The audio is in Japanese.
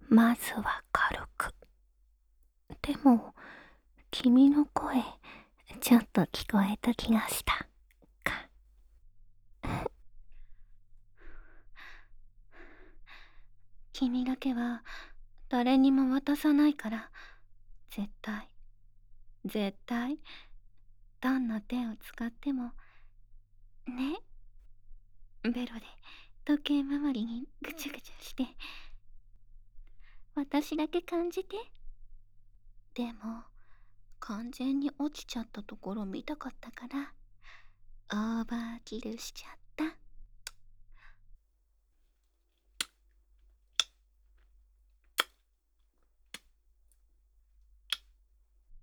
まずは軽く。でも、君の声、ちょっと聞こえた気がした。か。君だけは誰にも渡さないから、絶対、絶対、どんな手を使っても、ね。ベロで時計回りにぐちゅぐちゅして、私だけ感じて。でも、完全に落ちちゃったところ見たかったから、オーバーキルしちゃっ